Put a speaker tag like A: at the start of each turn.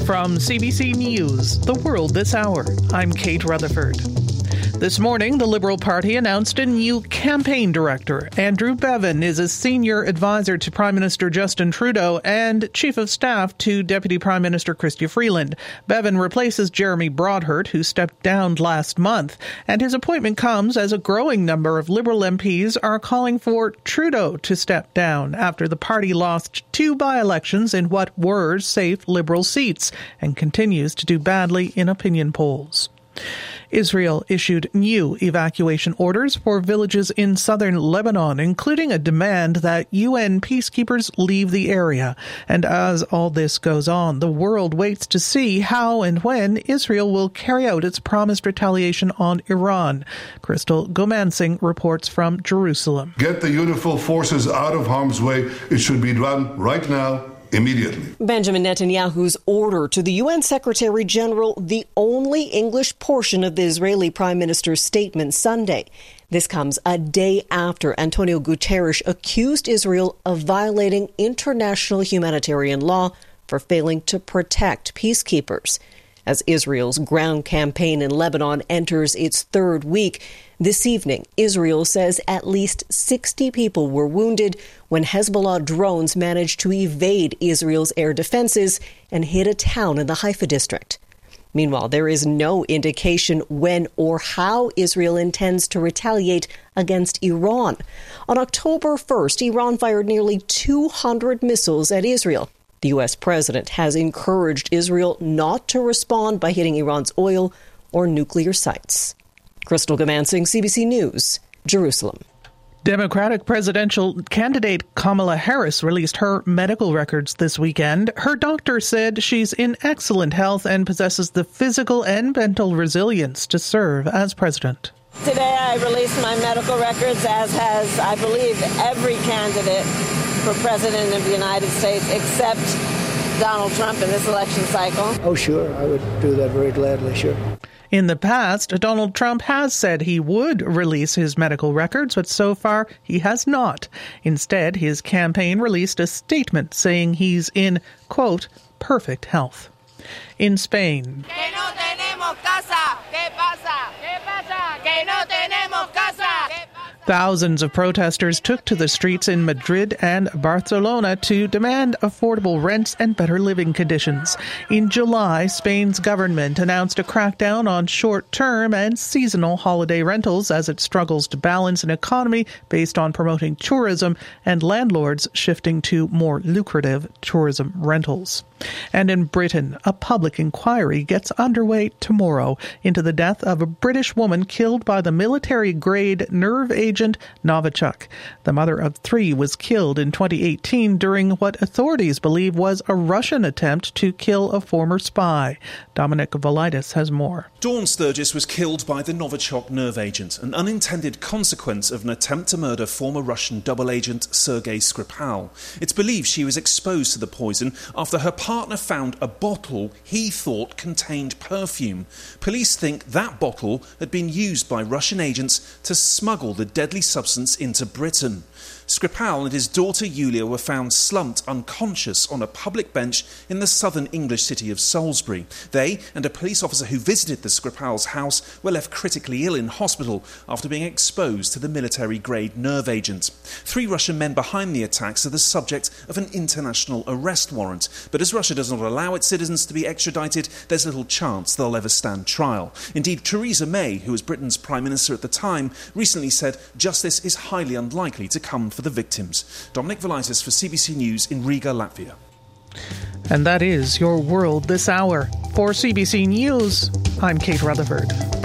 A: From CBC News, The World This Hour, I'm Kate Rutherford. This morning, the Liberal Party announced a new campaign director. Andrew Bevin is a senior advisor to Prime Minister Justin Trudeau and Chief of Staff to Deputy Prime Minister Chrystia Freeland. Bevin replaces Jeremy Broadhurt, who stepped down last month, and his appointment comes as a growing number of Liberal MPs are calling for Trudeau to step down after the party lost 2 by-elections in what were safe Liberal seats and continues to do badly in opinion polls. Israel issued new evacuation orders for villages in southern Lebanon, including a demand that UN peacekeepers leave the area. And as all this goes on, the world waits to see how and when Israel will carry out its promised retaliation on Iran. Crystal Gomansing reports from Jerusalem.
B: Get the UNIFIL forces out of harm's way. It should be done right now. Immediately.
C: Benjamin Netanyahu's order to the UN Secretary General, the only English portion of the Israeli Prime Minister's statement Sunday. This comes a day after Antonio Guterres accused Israel of violating international humanitarian law for failing to protect peacekeepers. As Israel's ground campaign in Lebanon enters its 3rd week, this evening, Israel says at least 60 people were wounded when Hezbollah drones managed to evade Israel's air defenses and hit a town in the Haifa district. Meanwhile, there is no indication when or how Israel intends to retaliate against Iran. On October 1st, Iran fired nearly 200 missiles at Israel. The U.S. president has encouraged Israel not to respond by hitting Iran's oil or nuclear sites. Crystal Gomansing, CBC News, Jerusalem.
A: Democratic presidential candidate Kamala Harris released her medical records this weekend. Her doctor said she's in excellent health and possesses the physical and mental resilience to serve as president.
D: Today I released my medical records, as has, I believe, every candidate for president of the United States except Donald Trump in this election cycle.
E: Oh, sure. I would do that very gladly, sure.
A: In the past, Donald Trump has said he would release his medical records, but so far he has not. Instead, his campaign released a statement saying he's in, quote, perfect health. In Spain,
F: Que no tenemos casa. ¿Qué pasa? ¿Qué pasa? Que no tenemos casa.
A: thousands of protesters took to the streets in Madrid and Barcelona to demand affordable rents and better living conditions. In July, Spain's government announced a crackdown on short-term and seasonal holiday rentals as it struggles to balance an economy based on promoting tourism and landlords shifting to more lucrative tourism rentals. And in Britain, a public inquiry gets underway tomorrow into the death of a British woman killed by the military-grade nerve agent Novichok. The mother of 3 was killed in 2018 during what authorities believe was a Russian attempt to kill a former spy. Dominic Valitis has more.
G: Dawn Sturgis was killed by the Novichok nerve agent, an unintended consequence of an attempt to murder former Russian double agent Sergei Skripal. It's believed she was exposed to the poison after her partner found a bottle he thought contained perfume. Police think that bottle had been used by Russian agents to smuggle the deadly substance into Britain. Skripal and his daughter Yulia were found slumped unconscious on a public bench in the southern English city of Salisbury. They and a police officer who visited the Skripal's house were left critically ill in hospital after being exposed to the military-grade nerve agent. 3 Russian men behind the attacks are the subject of an international arrest warrant, but as Russia does not allow its citizens to be extradited, there's little chance they'll ever stand trial. Indeed, Theresa May, who was Britain's Prime Minister at the time, recently said justice is highly unlikely to come for the victims. Dominic Valitis for CBC News in Riga, Latvia.
A: And that is your world this hour. For CBC News, I'm Kate Rutherford.